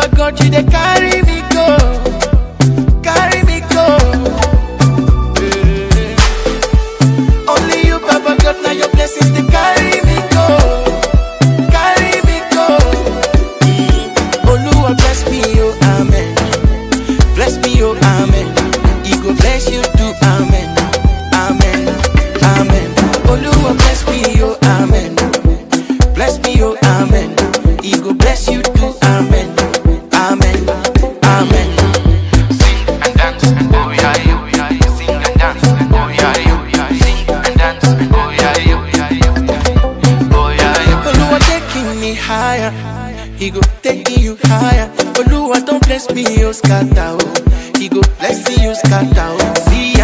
God, you they carry me go, carry me go. Only you, Baba God, now your blessings they carry me go, carry me go. Oluwa bless me, oh amen. Bless me, oh amen. He go bless you too, amen, amen, amen. Oluwa bless me, oh amen. Bless me, oh amen. He go bless you too, amen, amen, amen. Sing and dance, oh yeah, oh yeah. Sing and dance, oh yeah, oh yeah. Sing and dance, oh yeah, oh yeah, oh yeah. Oluwa taking me higher, he go taking you higher. Oluwa don't bless me, oh scatter, oh. He go bless you, scatter, oh. See